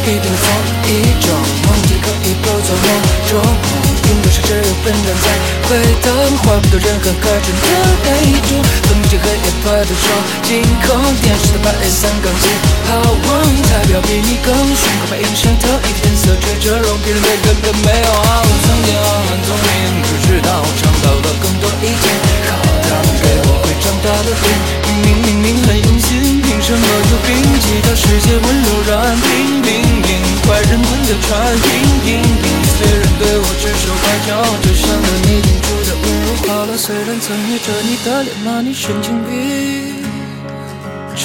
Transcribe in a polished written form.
一定的风一种梦也可以不做梦中梦，云朵是只有笨蛋才会等，换不到任何可真的那种，分不清黑夜拍的窗，惊恐电视的白三钢琴好望，台表比你更凶，可把映射的一个颜色吹着容，别人对根本没有好。曾经很聪明，只知道尝到了更多一点，靠它给我会长大的病。明明很用心，凭什么有病？其他世界温柔软，冰冰冰，坏人滚的船，冰，虽然对我指手画脚，就像了你定住的温柔。好了，虽然曾捏着你的脸骂你神经病。